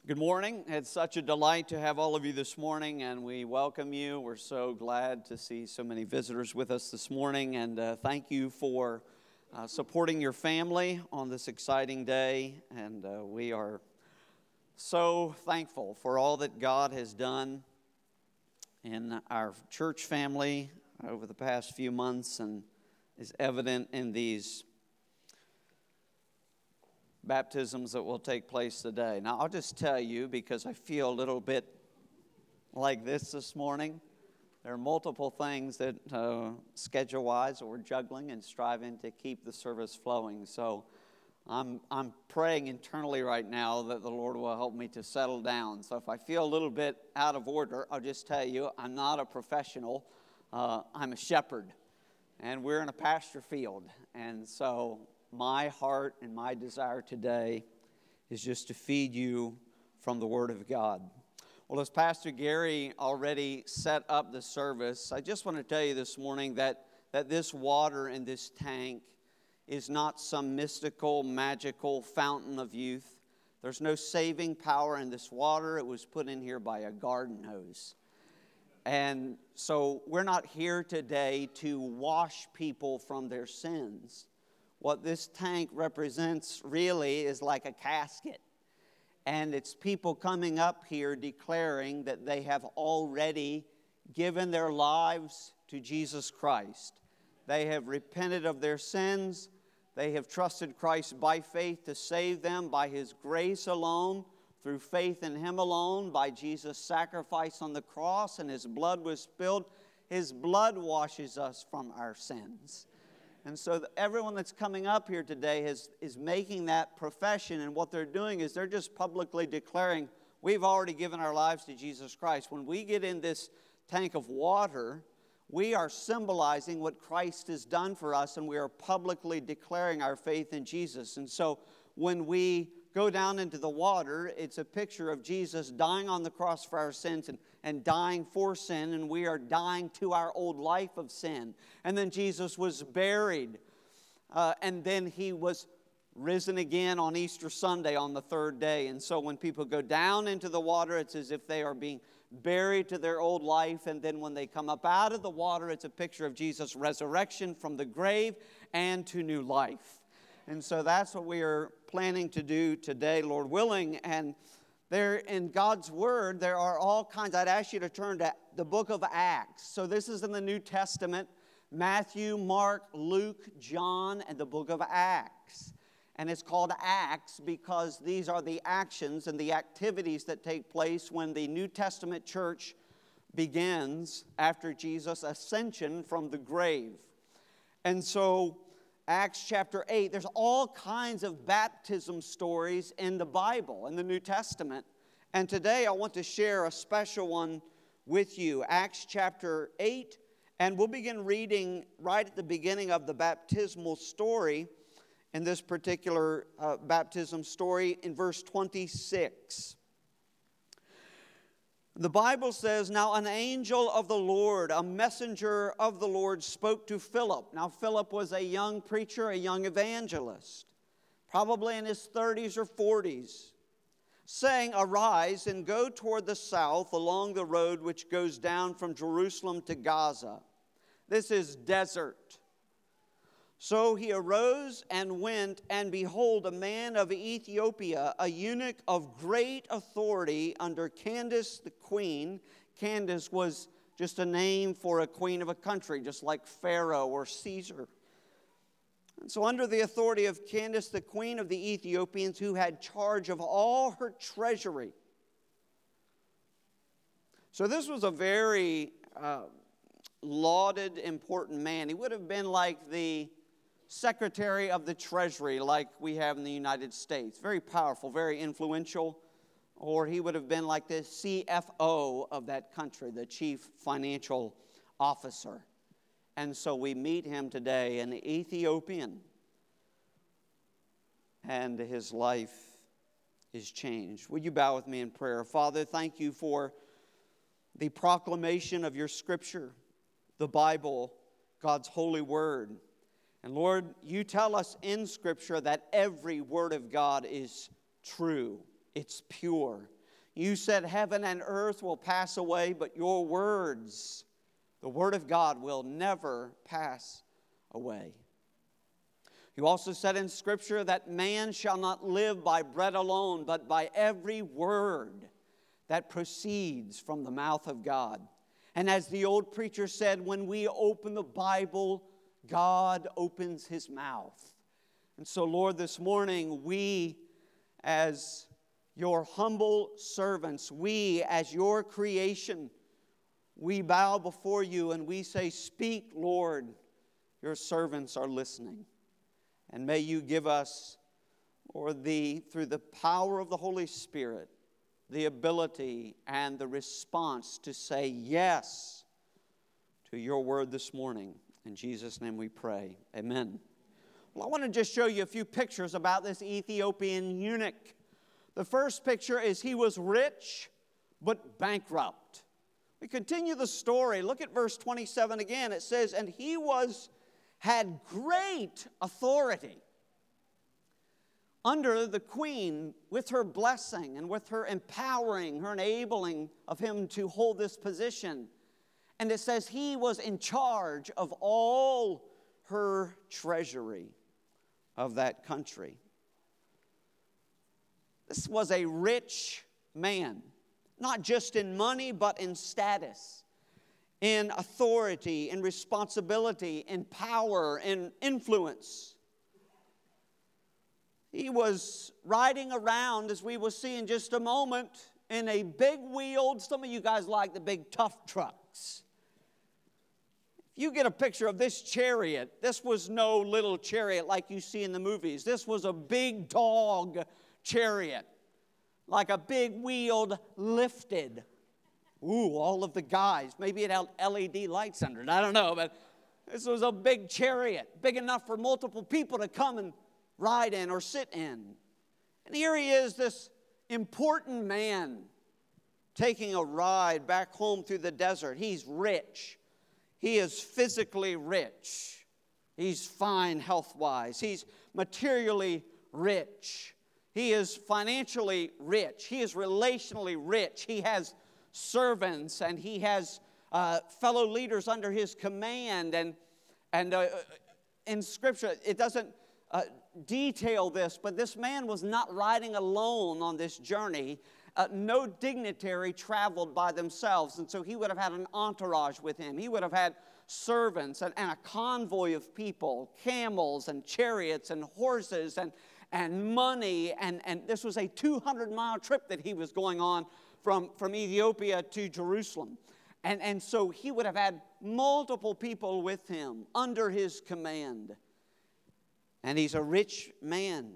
Good morning. It's such a delight to have all of you this morning, and we welcome you. We're so glad to see so many visitors with us this morning, and thank you for supporting your family on this exciting day. And we are so thankful for all that God has done in our church family over the past few months, and is evident in these baptisms that will take place today. Now, I'll just tell you, because I feel a little bit like this morning. There are multiple things that schedule-wise we're juggling and striving to keep the service flowing. So I'm praying internally right now that the Lord will help me to settle down. So if I feel a little bit out of order, I'll just tell you, I'm not a professional. I'm a shepherd, and we're in a pasture field. And so my heart and my desire today is just to feed you from the Word of God. Well, as Pastor Gary already set up the service, I just want to tell you this morning that this water in this tank is not some mystical, magical fountain of youth. There's no saving power in this water. It was put in here by a garden hose. And so we're not here today to wash people from their sins. What this tank represents really is like a casket. And it's people coming up here declaring that they have already given their lives to Jesus Christ. They have repented of their sins. They have trusted Christ by faith to save them by His grace alone, through faith in Him alone, by Jesus' sacrifice on the cross, and His blood was spilled. His blood washes us from our sins. And so everyone that's coming up here today is making that profession, and what they're doing is they're just publicly declaring, we've already given our lives to Jesus Christ. When we get in this tank of water, we are symbolizing what Christ has done for us, and we are publicly declaring our faith in Jesus. And so when we go down into the water, it's a picture of Jesus dying on the cross for our sins and dying for sin, and we are dying to our old life of sin. And then Jesus was buried, and then He was risen again on Easter Sunday on the third day. And so when people go down into the water, it's as if they are being buried to their old life, and then when they come up out of the water, it's a picture of Jesus' resurrection from the grave and to new life. And so that's what we are planning to do today, Lord willing. And there in God's Word, there are all kinds. I'd ask you to turn to the book of Acts. So this is in the New Testament: Matthew, Mark, Luke, John, and the book of Acts. And it's called Acts because these are the actions and the activities that take place when the New Testament church begins after Jesus' ascension from the grave. And so Acts chapter 8, there's all kinds of baptism stories in the Bible, in the New Testament. And today I want to share a special one with you, Acts chapter 8. And we'll begin reading right at the beginning of the baptismal story, in this particular baptism story, in verse 26. The Bible says, "Now an angel of the Lord, a messenger of the Lord, spoke to Philip." Now Philip was a young preacher, a young evangelist, probably in his 30s or 40s, saying, "Arise and go toward the south along the road which goes down from Jerusalem to Gaza. This is desert." So he arose and went, and behold, a man of Ethiopia, a eunuch of great authority under Candace the queen. Candace was just a name for a queen of a country, just like Pharaoh or Caesar. And so under the authority of Candace, the queen of the Ethiopians, who had charge of all her treasury. So this was a very lauded, important man. He would have been like the Secretary of the Treasury like we have in the United States. Very powerful, very influential. Or he would have been like the CFO of that country, the Chief Financial Officer. And so we meet him today, an Ethiopian. And his life is changed. Would you bow with me in prayer? Father, thank you for the proclamation of your Scripture, the Bible, God's holy word. And Lord, you tell us in Scripture that every word of God is true, it's pure, You said heaven and earth will pass away, but your words, the Word of God, will never pass away. You also said in Scripture that man shall not live by bread alone, but by every word that proceeds from the mouth of God. And as the old preacher said, when we open the Bible, God opens His mouth. And so, Lord, this morning, we as your humble servants, we as your creation, we bow before you and we say, speak, Lord, your servants are listening. And may you give us, Lord, through the power of the Holy Spirit, the ability and the response to say yes to your word this morning. In Jesus' name we pray. Amen. Well, I want to just show you a few pictures about this Ethiopian eunuch. The first picture is he was rich but bankrupt. We continue the story. Look at verse 27 again. It says, and he had great authority under the queen, with her blessing and with her empowering, her enabling of him to hold this position. And it says he was in charge of all her treasury of that country. This was a rich man, not just in money, but in status, in authority, in responsibility, in power, in influence. He was riding around, as we will see in just a moment, in a big-wheeled, some of you guys like the big tough trucks. If you get a picture of this chariot, this was no little chariot like you see in the movies. This was a big dog chariot, like a big-wheeled, lifted. Ooh, all of the guys. Maybe it had LED lights under it. I don't know, but this was a big chariot, big enough for multiple people to come and ride in or sit in. And here he is, this important man, taking a ride back home through the desert. He's rich. He is physically rich. He's fine health-wise. He's materially rich. He is financially rich. He is relationally rich. He has servants and he has fellow leaders under his command. And in Scripture, it doesn't detail this, but this man was not riding alone on this journey. No dignitary traveled by themselves, and so he would have had an entourage with him. He would have had servants and a convoy of people, camels and chariots and horses and money, and this was a 200-mile trip that he was going on from Ethiopia to Jerusalem. And so he would have had multiple people with him under his command. And he's a rich man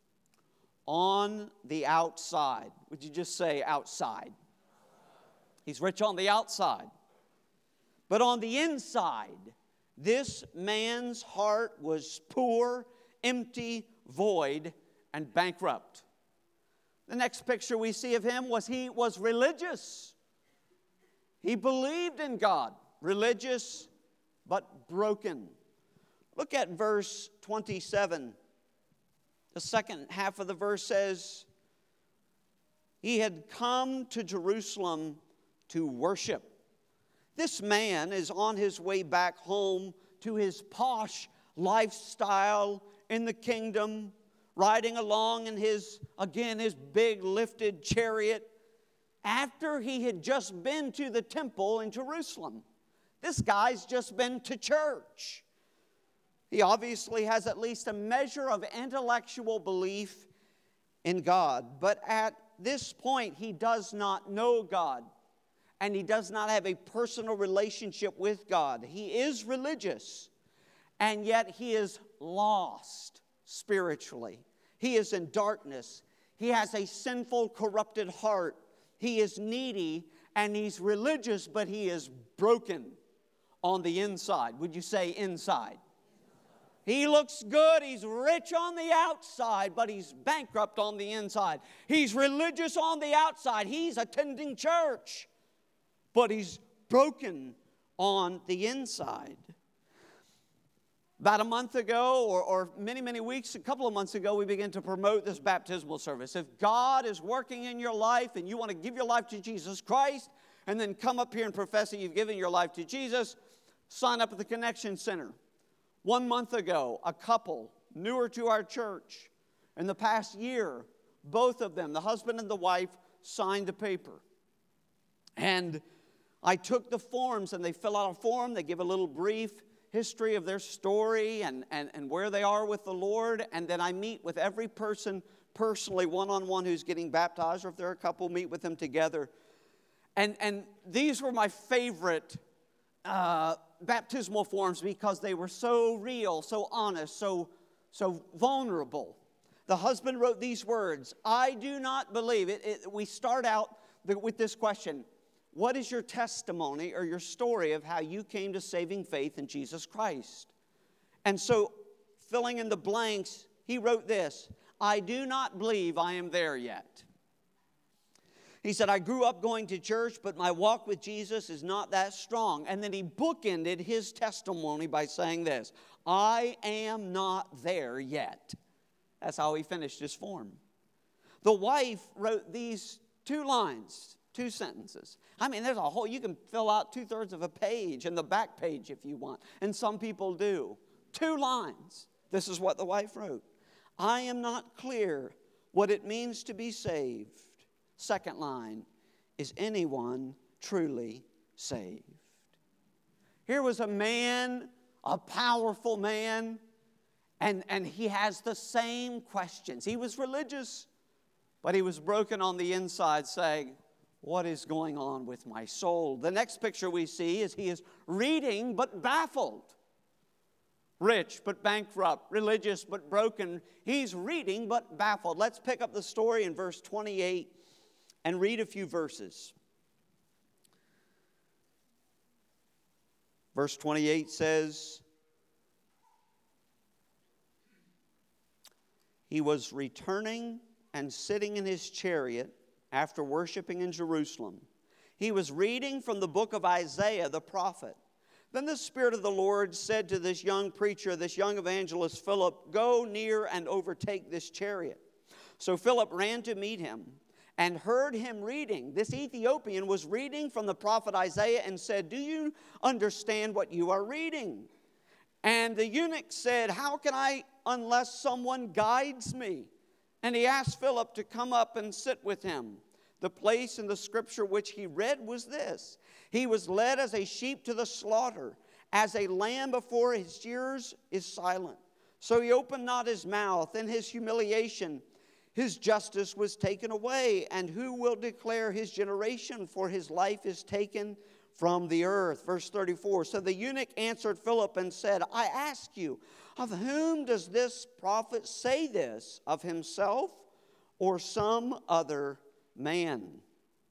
on the outside. Would you just say outside? He's rich on the outside. But on the inside, this man's heart was poor, empty, void, and bankrupt. The next picture we see of him was he was religious. He believed in God, religious but broken. Look at verse 27. The second half of the verse says, he had come to Jerusalem to worship. This man is on his way back home to his posh lifestyle in the kingdom, riding along in his big lifted chariot, after he had just been to the temple in Jerusalem. This guy's just been to church. He obviously has at least a measure of intellectual belief in God. But at this point, he does not know God. And he does not have a personal relationship with God. He is religious. And yet he is lost spiritually. He is in darkness. He has a sinful, corrupted heart. He is needy. And he's religious, but he is broken on the inside. Would you say inside? He looks good, he's rich on the outside, but he's bankrupt on the inside. He's religious on the outside, he's attending church, but he's broken on the inside. About a month ago, or many, many weeks, a couple of months ago, we began to promote this baptismal service. If God is working in your life and you want to give your life to Jesus Christ, and then come up here and profess that you've given your life to Jesus, sign up at the Connection Center. 1 month ago, a couple newer to our church, in the past year, both of them, the husband and the wife, signed a paper. And I took the forms, and they fill out a form. They give a little brief history of their story and where they are with the Lord. And then I meet with every person personally, one-on-one, who's getting baptized, or if they're a couple, meet with them together. And these were my favorite baptismal forms because they were so real, so honest, so vulnerable. The husband wrote these words, "I do not believe." We start out with this question: what is your testimony or your story of how you came to saving faith in Jesus Christ? And so, filling in the blanks, he wrote this: "I do not believe I am there yet." He said, "I grew up going to church, but my walk with Jesus is not that strong." And then he bookended his testimony by saying this: "I am not there yet." That's how he finished his form. The wife wrote these 2 lines, 2 sentences. I mean, there's a whole, you can fill out 2/3 of a page and the back page if you want. And some people do. 2 lines. This is what the wife wrote: "I am not clear what it means to be saved." Second line: "Is anyone truly saved?" Here was a man, a powerful man, and he has the same questions. He was religious, but he was broken on the inside, saying, "What is going on with my soul?" The next picture we see is he is reading but baffled. Rich but bankrupt, religious but broken. He's reading but baffled. Let's pick up the story in verse 28 and read a few verses. Verse 28 says, "He was returning and sitting in his chariot after worshiping in Jerusalem. He was reading from the book of Isaiah the prophet. Then the Spirit of the Lord said to this young preacher, this young evangelist Philip, 'Go near and overtake this chariot.' So Philip ran to meet him and heard him reading." This Ethiopian was reading from the prophet Isaiah and said, "Do you understand what you are reading?" And the eunuch said, "How can I unless someone guides me?" And he asked Philip to come up and sit with him. The place in the scripture which he read was this: "He was led as a sheep to the slaughter, as a lamb before his shearers is silent. So he opened not his mouth. In his humiliation his justice was taken away. And who will declare his generation? For his life is taken from the earth." Verse 34, "So the eunuch answered Philip and said, 'I ask you, of whom does this prophet say this? Of himself or some other man?'"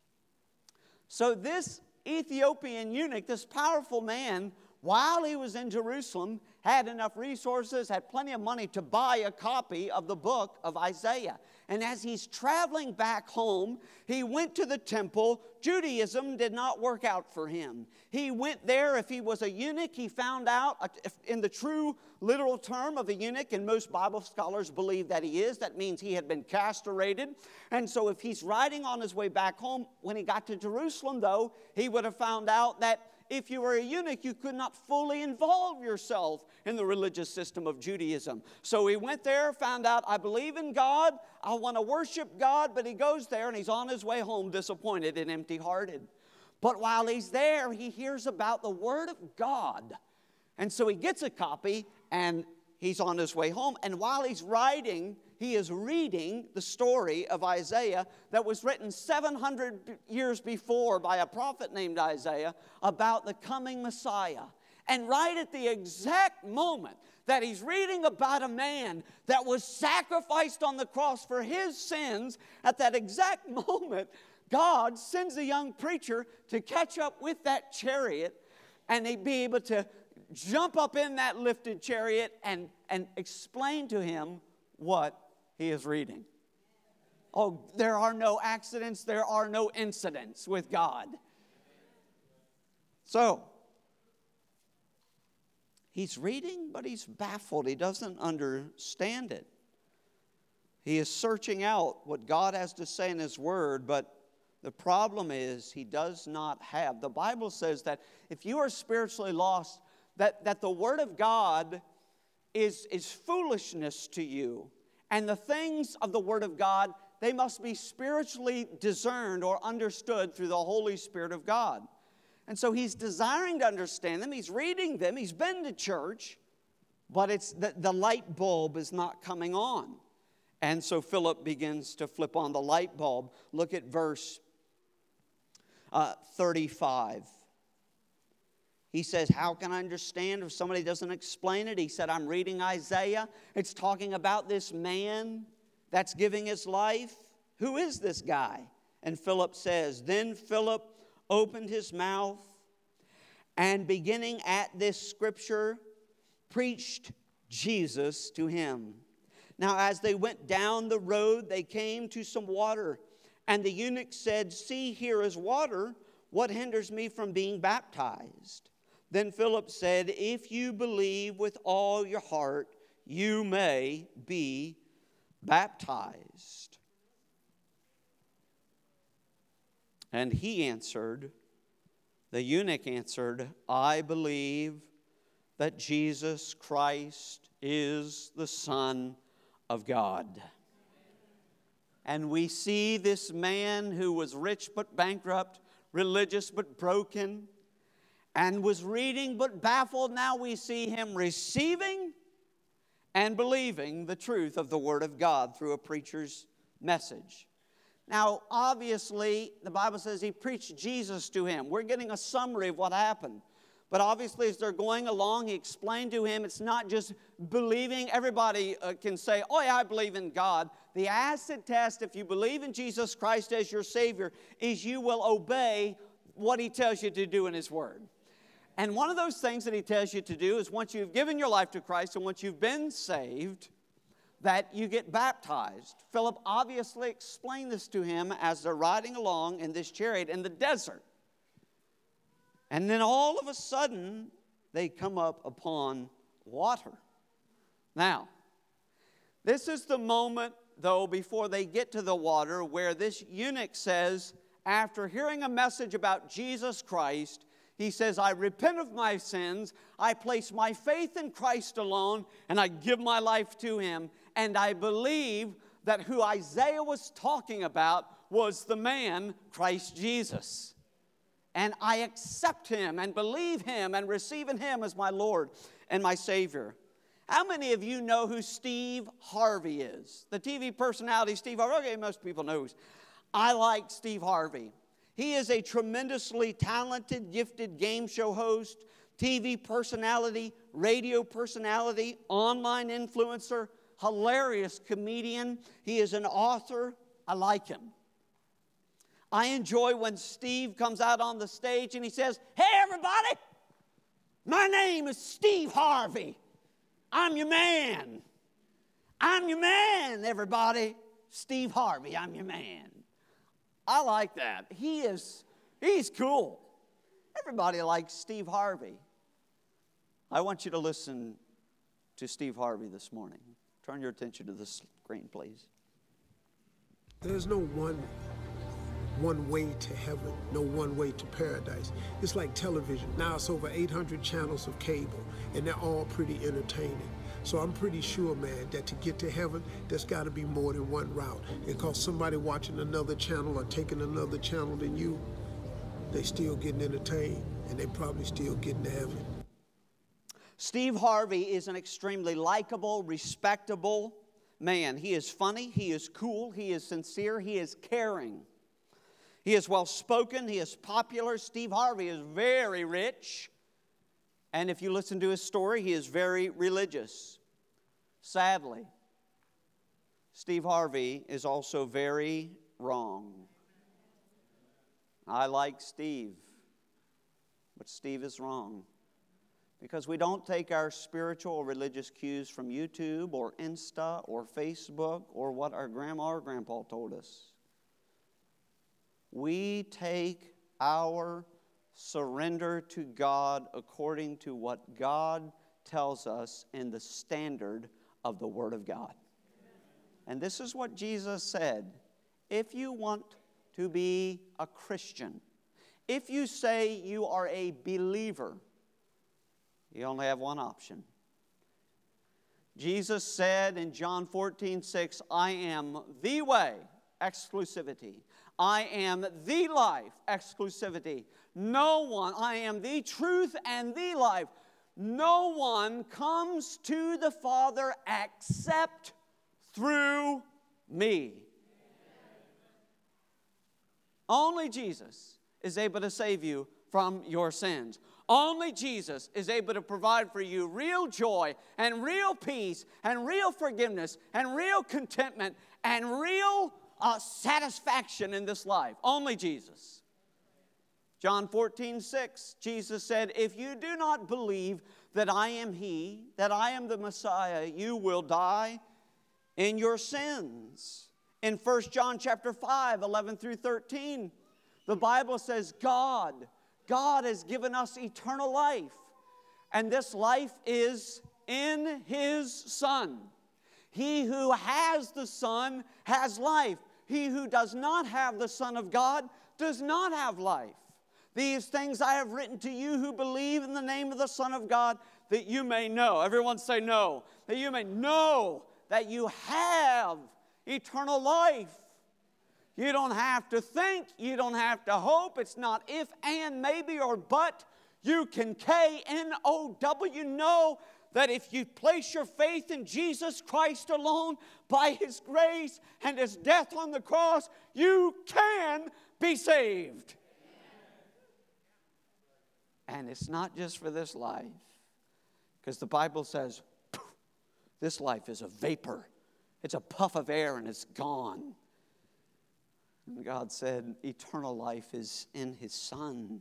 So this Ethiopian eunuch, this powerful man, while he was in Jerusalem, had enough resources, had plenty of money to buy a copy of the book of Isaiah. And as he's traveling back home, he went to the temple. Judaism did not work out for him. He went there. If he was a eunuch, he found out, in the true literal term of a eunuch, and most Bible scholars believe that he is, that means he had been castrated. And so if he's riding on his way back home, when he got to Jerusalem, though, he would have found out that if you were a eunuch, you could not fully involve yourself in the religious system of Judaism. So he went there, found out, I believe in God, I want to worship God, but he goes there and he's on his way home disappointed and empty-hearted. But while he's there, he hears about the Word of God. And so he gets a copy and he's on his way home. And while he's riding, he is reading the story of Isaiah that was written 700 years before by a prophet named Isaiah about the coming Messiah. And right at the exact moment that he's reading about a man that was sacrificed on the cross for his sins, at that exact moment, God sends a young preacher to catch up with that chariot, and he'd be able to jump up in that lifted chariot and explain to him what he is reading. Oh, there are no accidents, there are no incidents with God. So, He's reading, but he's baffled. He doesn't understand it. He is searching out what God has to say in His Word, but the problem is he does not have. The Bible says that if you are spiritually lost, that the Word of God is foolishness to you. And the things of the Word of God, they must be spiritually discerned or understood through the Holy Spirit of God. And so he's desiring to understand them. He's reading them. He's been to church. But it's the light bulb is not coming on. And so Philip begins to flip on the light bulb. Look at verse 35. He says, how can I understand if somebody doesn't explain it? He said, I'm reading Isaiah. It's talking about this man that's giving his life. Who is this guy? And Philip says, then Philip opened his mouth and beginning at this scripture, preached Jesus to him. Now as they went down the road, they came to some water. And the eunuch said, see, here is water. What hinders me from being baptized? Then Philip said, if you believe with all your heart, you may be baptized. And he answered, the eunuch answered, I believe that Jesus Christ is the Son of God. And we see this man who was rich but bankrupt, religious but broken, and was reading but baffled. Now we see him receiving and believing the truth of the Word of God through a preacher's message. Now, obviously, the Bible says he preached Jesus to him. We're getting a summary of what happened. But obviously, as they're going along, he explained to him it's not just believing. Everybody can say, oh yeah, I believe in God. The acid test, if you believe in Jesus Christ as your Savior, is you will obey what He tells you to do in His Word. And one of those things that He tells you to do is once you've given your life to Christ and once you've been saved, that you get baptized. Philip obviously explained this to him as they're riding along in this chariot in the desert. And then all of a sudden, they come up upon water. Now, this is the moment, though, before they get to the water where this eunuch says, after hearing a message about Jesus Christ, he says, I repent of my sins, I place my faith in Christ alone, and I give my life to Him. And I believe that who Isaiah was talking about was the man, Christ Jesus. And I accept Him and believe Him and receive in Him as my Lord and my Savior. How many of you know who Steve Harvey is? The TV personality Steve Harvey. Okay, most people know. I like Steve Harvey. He is a tremendously talented, gifted game show host, TV personality, radio personality, online influencer, hilarious comedian. He is an author. I like him. I enjoy when Steve comes out on the stage and he says, hey everybody, my name is Steve Harvey. I'm your man. I'm your man, everybody. Steve Harvey, I'm your man. I like that. He's cool. Everybody likes Steve Harvey. I want you to listen to Steve Harvey this morning. Turn your attention to the screen, please. There's no one way to heaven, no one way to paradise. It's like television. Now it's over 800 channels of cable, and they're all pretty entertaining. So I'm pretty sure, man, that to get to heaven, there's got to be more than one route. Because somebody watching another channel or taking another channel than you, they still getting entertained, and they probably still getting to heaven. Steve Harvey is an extremely likable, respectable man. He is funny, he is cool, he is sincere, he is caring. He is well-spoken, he is popular. Steve Harvey is very rich. And if you listen to his story, he is very religious. Sadly, Steve Harvey is also very wrong. I like Steve, but Steve is wrong. Because we don't take our spiritual or religious cues from YouTube or Insta or Facebook or what our grandma or grandpa told us. We take our surrender to God according to what God tells us in the standard of the Word of God. And this is what Jesus said. If you want to be a Christian, if you say you are a believer, you only have one option. Jesus said in John 14:6, I am the way, exclusivity. I am the life, exclusivity. No one, I am the truth and the life. No one comes to the Father except through me. Only Jesus is able to save you from your sins. Only Jesus is able to provide for you real joy and real peace and real forgiveness and real contentment and real satisfaction in this life. Only Jesus. John 14:6, Jesus said, if you do not believe that I am He, that I am the Messiah, you will die in your sins. In 1 John chapter 5, 11 through 13, the Bible says God has given us eternal life. And this life is in His Son. He who has the Son has life. He who does not have the Son of God does not have life. These things I have written to you who believe in the name of the Son of God, that you may know. Everyone say no. That you may know that you have eternal life. You don't have to think. You don't have to hope. It's not if, and, maybe, or but. You can K-N-O-W know that if you place your faith in Jesus Christ alone, by His grace and His death on the cross, you can be saved. And it's not just for this life, because the Bible says this life is a vapor. It's a puff of air and it's gone. And God said eternal life is in His Son.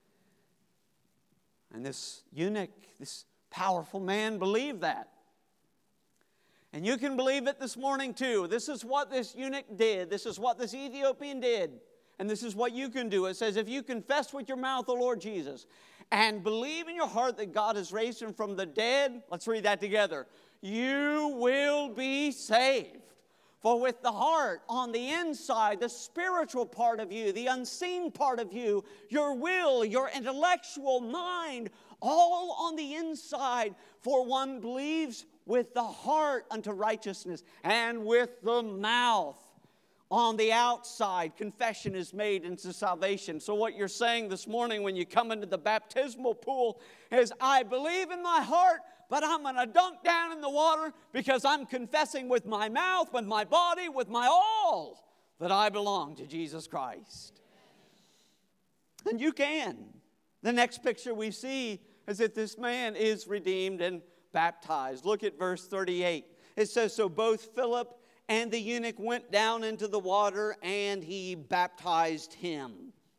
And this eunuch, this powerful man, believed that. And you can believe it this morning too. This is what this eunuch did. This is what this Ethiopian did. And this is what you can do. It says, if you confess with your mouth the Lord Jesus and believe in your heart that God has raised Him from the dead, let's read that together, you will be saved. For with the heart on the inside, the spiritual part of you, the unseen part of you, your will, your intellectual mind, all on the inside, for one believes with the heart unto righteousness, and with the mouth on the outside, confession is made into salvation. So what you're saying this morning when you come into the baptismal pool is, I believe in my heart, but I'm going to dunk down in the water because I'm confessing with my mouth, with my body, with my all, that I belong to Jesus Christ. And you can. The next picture we see is that this man is redeemed and baptized. Look at verse 38. It says, so both Philip and the eunuch went down into the water, and he baptized him.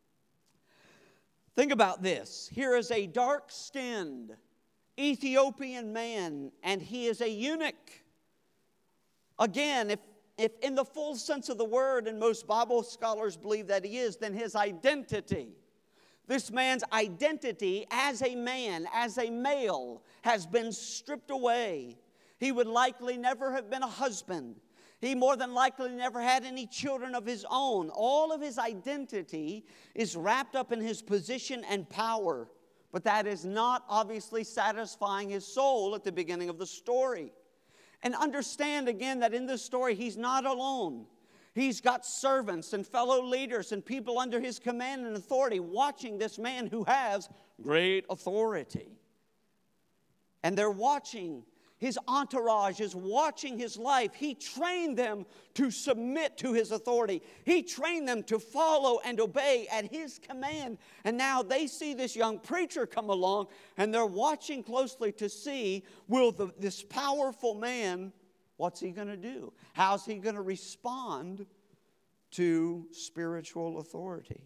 Think about this. Here is a dark-skinned Ethiopian man, and he is a eunuch. Again, if in the full sense of the word, and most Bible scholars believe that he is, then his identity, this man's identity as a man, as a male, has been stripped away. He would likely never have been a husband. He more than likely never had any children of his own. All of his identity is wrapped up in his position and power. But that is not obviously satisfying his soul at the beginning of the story. And understand again that in this story he's not alone. He's got servants and fellow leaders and people under his command and authority watching this man who has great authority. And they're watching. His entourage is watching his life. He trained them to submit to his authority. He trained them to follow and obey at his command. And now they see this young preacher come along, and they're watching closely to see, this powerful man, what's he going to do? How's he going to respond to spiritual authority?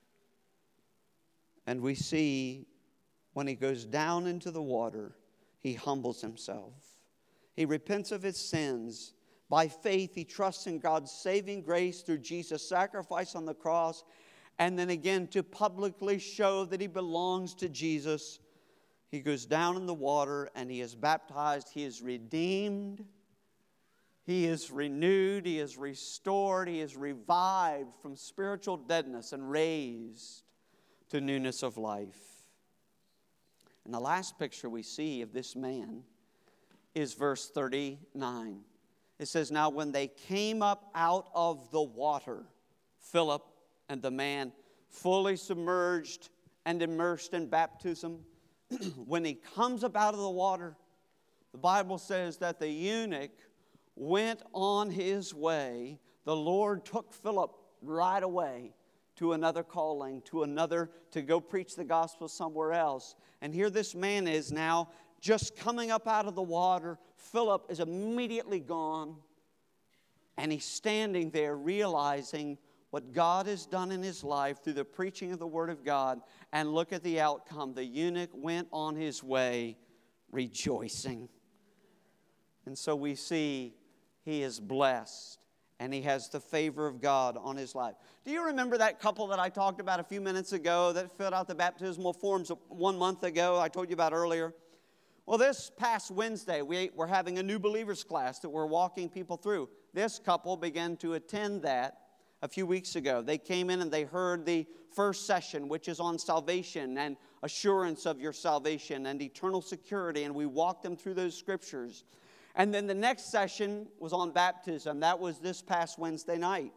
And we see when he goes down into the water, he humbles himself. He repents of his sins. By faith, he trusts in God's saving grace through Jesus' sacrifice on the cross. And then again, to publicly show that he belongs to Jesus, He goes down in the water and he is baptized. He is redeemed. He is renewed. He is restored. He is revived from spiritual deadness and raised to newness of life. And the last picture we see of this man is verse 39. It says, now when they came up out of the water, Philip and the man, fully submerged and immersed in baptism, when he comes up out of the water, the Bible says that the eunuch went on his way. The Lord took Philip right away to another calling, to go preach the gospel somewhere else. And here this man is now just coming up out of the water. Philip is immediately gone. And he's standing there realizing what God has done in his life through the preaching of the Word of God. And look at the outcome. The eunuch went on his way rejoicing. And so we see he is blessed and he has the favor of God on his life. Do you remember that couple that I talked about a few minutes ago that filled out the baptismal forms 1 month ago I told you about earlier? Well, this past Wednesday, we're having a new believers class that we're walking people through. This couple began to attend that a few weeks ago. They came in and they heard the first session, which is on salvation and assurance of your salvation and eternal security, and we walked them through those scriptures. And then the next session was on baptism. That was this past Wednesday night.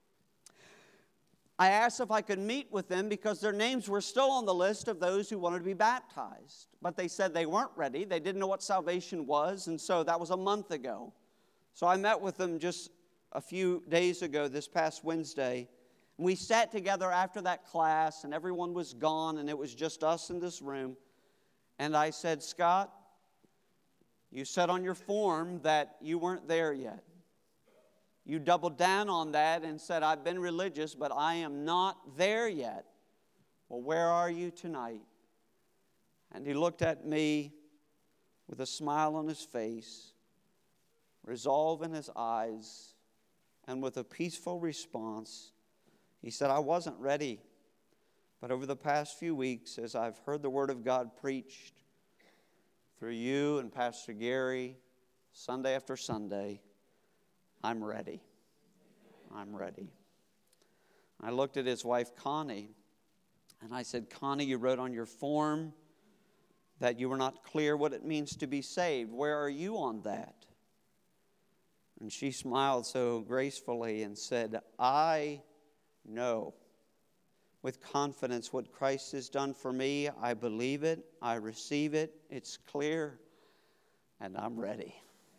I asked if I could meet with them because their names were still on the list of those who wanted to be baptized. But they said they weren't ready. They didn't know what salvation was, and so that was a month ago. So I met with them just a few days ago, this past Wednesday. And we sat together after that class, and everyone was gone, and it was just us in this room. And I said, Scott, you said on your form that you weren't there yet. You doubled down on that and said, I've been religious, but I am not there yet. Well, where are you tonight? And he looked at me with a smile on his face, resolve in his eyes, and with a peaceful response, he said, I wasn't ready. But over the past few weeks, as I've heard the Word of God preached through you and Pastor Gary, Sunday after Sunday, I'm ready. I'm ready. I looked at his wife, Connie, and I said, Connie, you wrote on your form that you were not clear what it means to be saved. Where are you on that? And she smiled so gracefully and said, I know with confidence what Christ has done for me. I believe it. I receive it. It's clear. And I'm ready.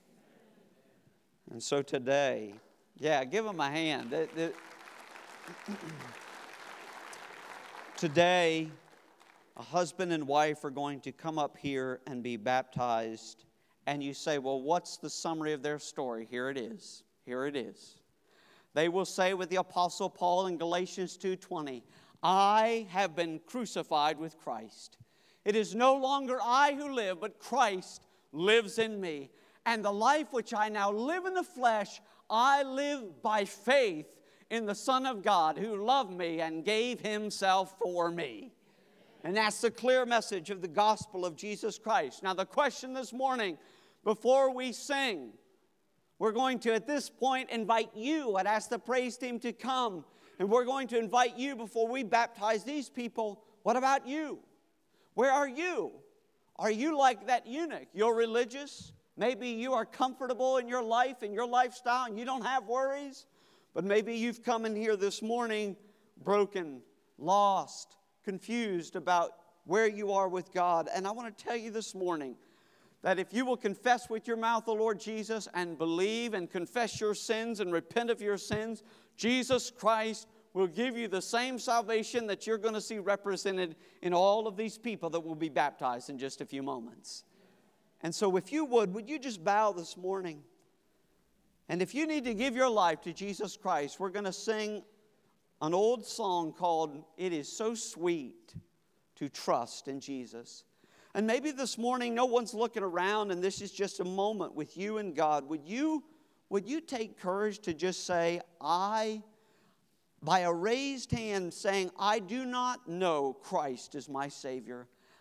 And so today, give them a hand. Today, a husband and wife are going to come up here and be baptized. And you say, well, what's the summary of their story? Here it is. Here it is. They will say with the Apostle Paul in Galatians 2:20, I have been crucified with Christ. It is no longer I who live, but Christ lives in me. And the life which I now live in the flesh, I live by faith in the Son of God who loved me and gave himself for me. And that's the clear message of the gospel of Jesus Christ. Now the question this morning, before we sing, we're going to at this point invite you. I'd ask the praise team to come. And we're going to invite you before we baptize these people. What about you? Where are you? Are you like that eunuch? You're religious. Maybe you are comfortable in your life and your lifestyle and you don't have worries. But maybe you've come in here this morning broken, lost, confused about where you are with God. And I want to tell you this morning that if you will confess with your mouth the Lord Jesus and believe and confess your sins and repent of your sins, Jesus Christ will give you the same salvation that you're going to see represented in all of these people that will be baptized in just a few moments. And so if you would you just bow this morning? And if you need to give your life to Jesus Christ, we're going to sing an old song called It Is So Sweet to Trust in Jesus. And maybe this morning no one's looking around and this is just a moment with you and God. Would you take courage to just say, by a raised hand saying, I do not know Christ as my Savior.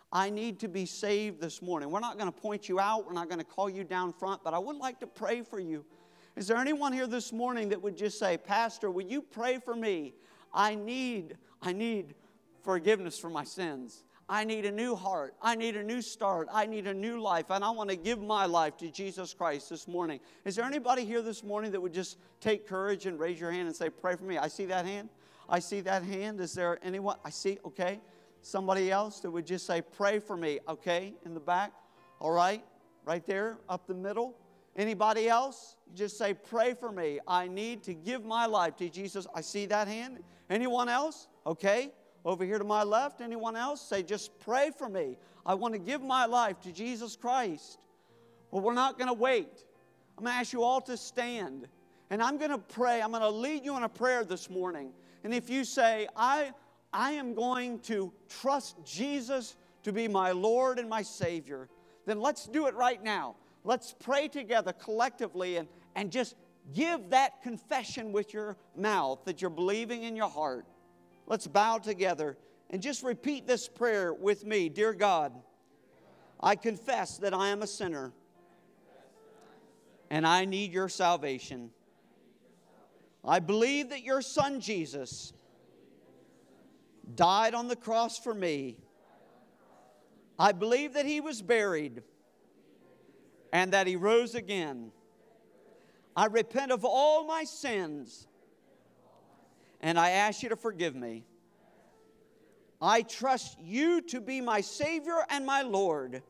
I need to be saved this morning. We're not going to point you out. We're not going to call you down front, but I would like to pray for you. Is there anyone here this morning that would just say, Pastor, will you pray for me? I need forgiveness for my sins. I need a new heart. I need a new start. I need a new life. And I want to give my life to Jesus Christ this morning. Is there anybody here this morning that would just take courage and raise your hand and say, pray for me? I see that hand. I see that hand. Is there anyone? I see. Okay. Somebody else that would just say, pray for me. Okay. In the back. All right. Right there. Up the middle. Anybody else? Just say, pray for me. I need to give my life to Jesus. I see that hand. Anyone else? Okay. Over here to my left, anyone else? Say, just pray for me. I want to give my life to Jesus Christ. Well, we're not going to wait. I'm going to ask you all to stand. And I'm going to pray. I'm going to lead you in a prayer this morning. And if you say, I am going to trust Jesus to be my Lord and my Savior, then let's do it right now. Let's pray together collectively and just give that confession with your mouth that you're believing in your heart. Let's bow together and just repeat this prayer with me. Dear God, I confess that I am a sinner and I need your salvation. I believe that your Son Jesus died on the cross for me. I believe that He was buried and that He rose again. I repent of all my sins and I ask you to forgive me. I trust you to be my Savior and my Lord.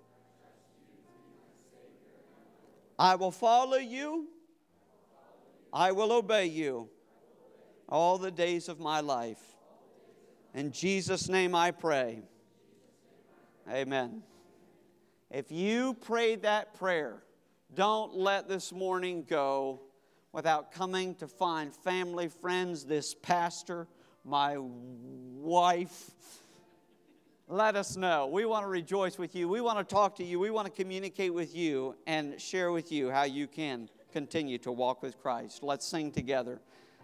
I will follow you. I will obey you all the days of my life. In Jesus' name I pray. Amen. If you prayed that prayer, don't let this morning go without coming to find family, friends, this pastor, my wife. Let us know. We want to rejoice with you. We want to talk to you. We want to communicate with you and share with you how you can continue to walk with Christ. Let's sing together.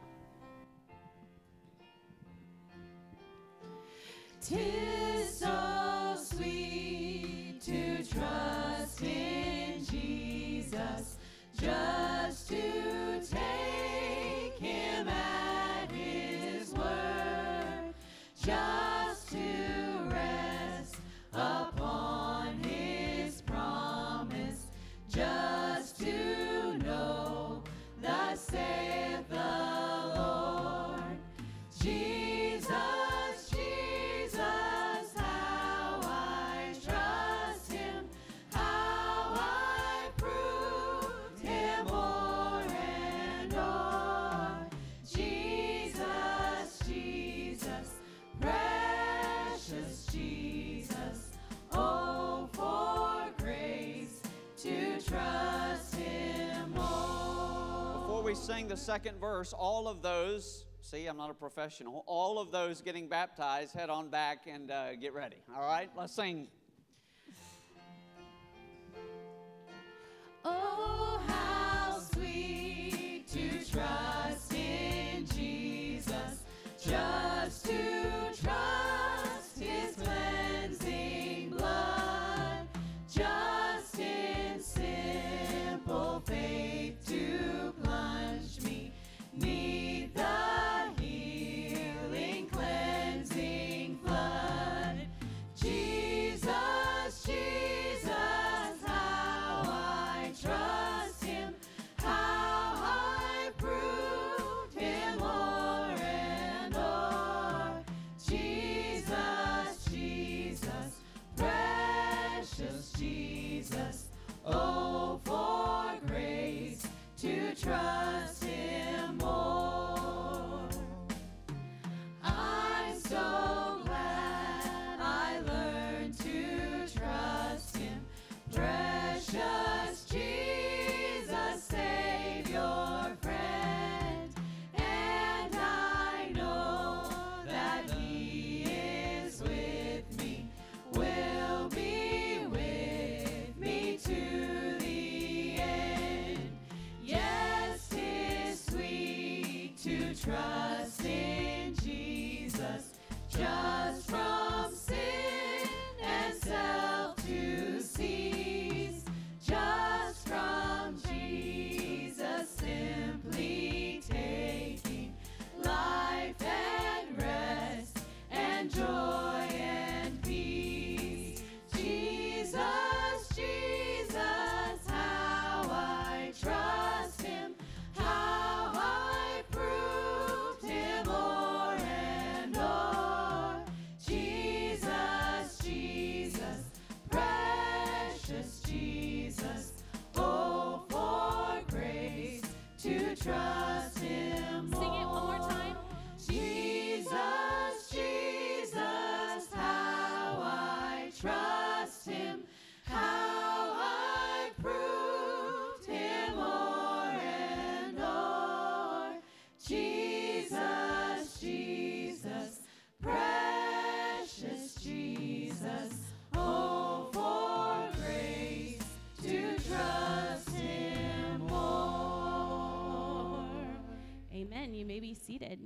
'Tis so sweet to trust in Jesus, just to take Him at His word, just to rest upon His promise, just to know thus saith the Lord. Jesus, Jesus, how I trust Him, how I proved Him o'er and o'er. Jesus, Jesus, precious Jesus, oh, for grace to trust Him more. Before we sing the second verse, all of those, see, I'm not a professional, all of those getting baptized, head on back and get ready. All right, let's sing. Oh, how sweet to trust in Jesus, just to trust His cleansing blood, just in simple faith to plunge me 'neath the healing, cleansing flood. Jesus, Jesus, how I trust Him, how I proved Him o'er and o'er. Jesus, Jesus, precious Jesus, oh, for grace to trust Him more. I'm so glad I learned to trust Him, precious Jesus, Savior, friend, and I know that He is with me, will be with me to the end. Yes, 'tis sweet to trust in Jesus, just from sin and self and joy and peace. Jesus, Jesus, how I trust him, how I proved him o'er and o'er. Jesus, Jesus, precious Jesus, oh, for grace to trust him more. Sing it one more time. Jesus, Jesus, how I trust him, how I proved him o'er and o'er. Jesus, Jesus, precious Jesus, oh, for grace to trust him more. Amen. You may be seated.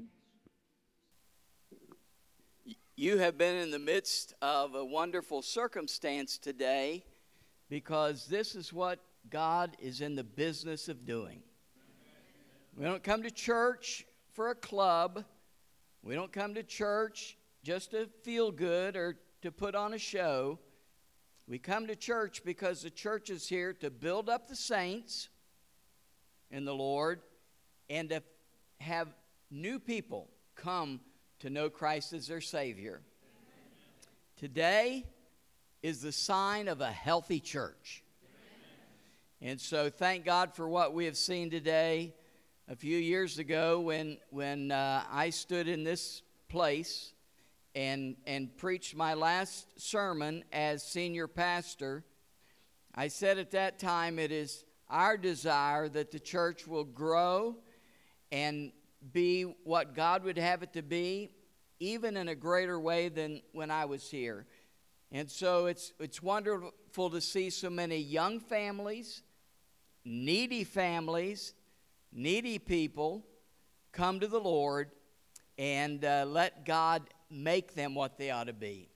You have been in the midst of a wonderful circumstance today because this is what God is in the business of doing. We don't come to church for a club. We don't come to church just to feel good or to put on a show. We come to church because the church is here to build up the saints in the Lord and to have new people come to know Christ as their Savior. Today is the sign of a healthy church. And so thank God for what we have seen today. A few years ago when I stood in this place and preached my last sermon as senior pastor, I said at that time, it is our desire that the church will grow and be what God would have it to be, even in a greater way than when I was here. And so it's wonderful to see so many young families, needy people come to the Lord and let God make them what they ought to be.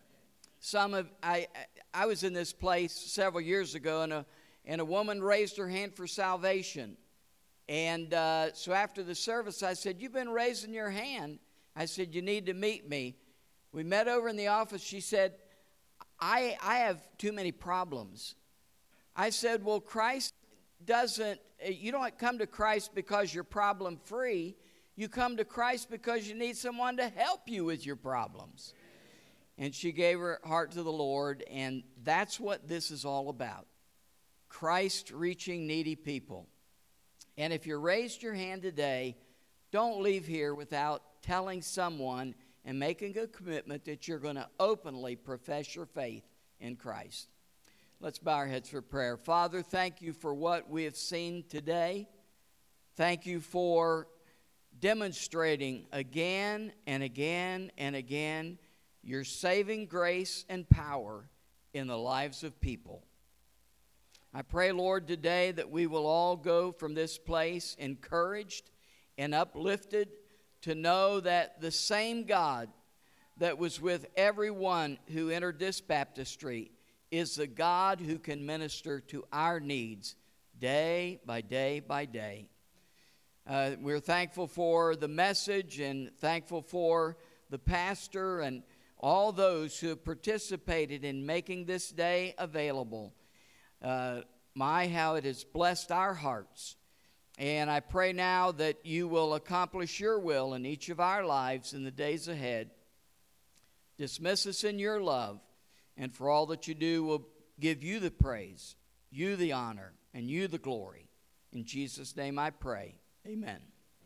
I was in this place several years ago, and a woman raised her hand for salvation. And so after the service, I said, "You've been raising your hand." I said, "You need to meet me." We met over in the office. She said, I have too many problems. I said, "Well, you don't come to Christ because you're problem-free. You come to Christ because you need someone to help you with your problems." And she gave her heart to the Lord, and that's what this is all about. Christ reaching needy people. And if you raised your hand today, don't leave here without telling someone and making a commitment that you're going to openly profess your faith in Christ. Let's bow our heads for prayer. Father, thank you for what we have seen today. Thank you for demonstrating again and again and again your saving grace and power in the lives of people. I pray, Lord, today that we will all go from this place encouraged and uplifted to know that the same God that was with everyone who entered this baptistry is the God who can minister to our needs day by day by day. We're thankful for the message and thankful for the pastor and all those who have participated in making this day available. How it has blessed our hearts. And I pray now that you will accomplish your will in each of our lives in the days ahead. Dismiss us in your love, and for all that you do, we'll give you the praise, you the honor, and you the glory. In Jesus' name I pray. Amen.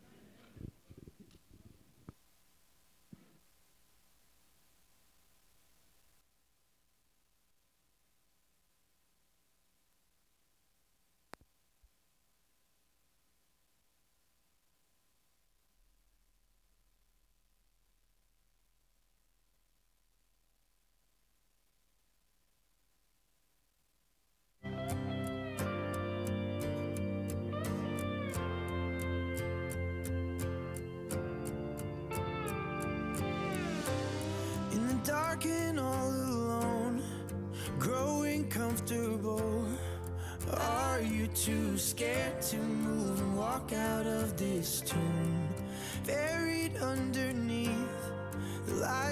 Dark and all alone, growing comfortable. Are you too scared to move and walk out of this tomb? Buried underneath the light